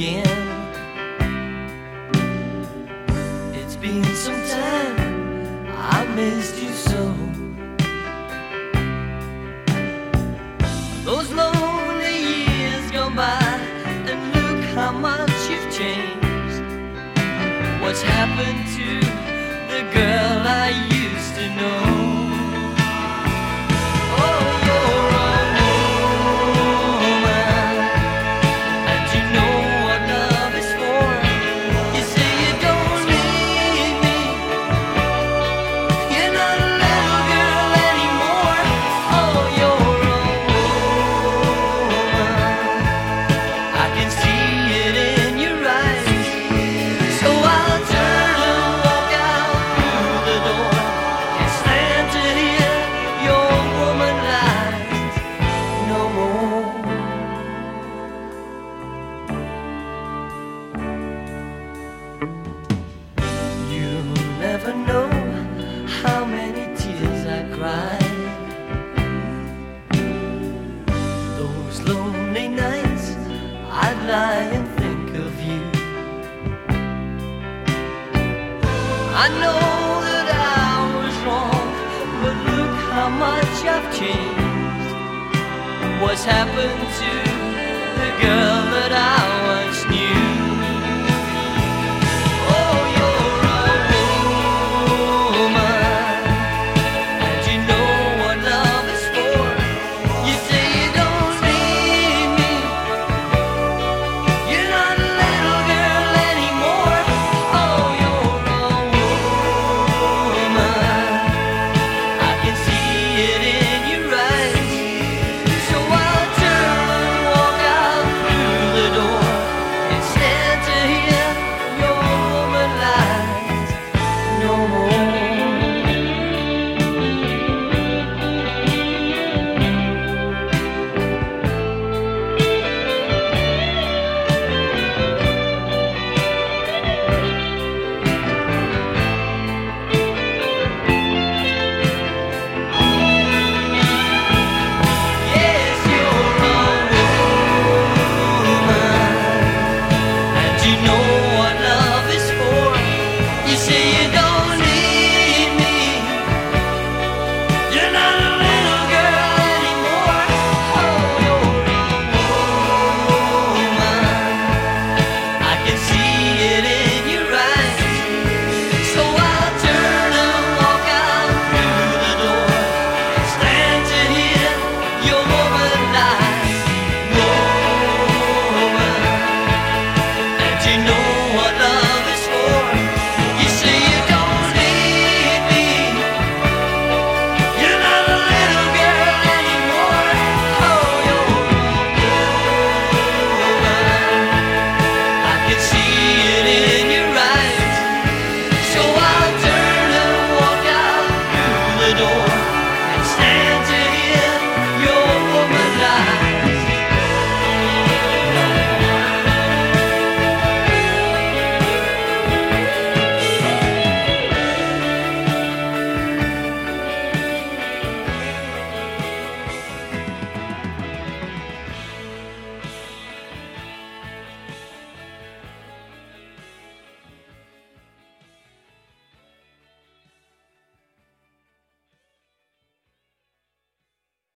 again. It's been some time, I missed you so. Those lonely years gone by, and look how much you've changed. What's happened to the girl I used to know? Never know how many tears I cried. Those lonely nights I'd lie and think of you. I know that I was wrong, but look how much I've changed. What's happened to the girl that I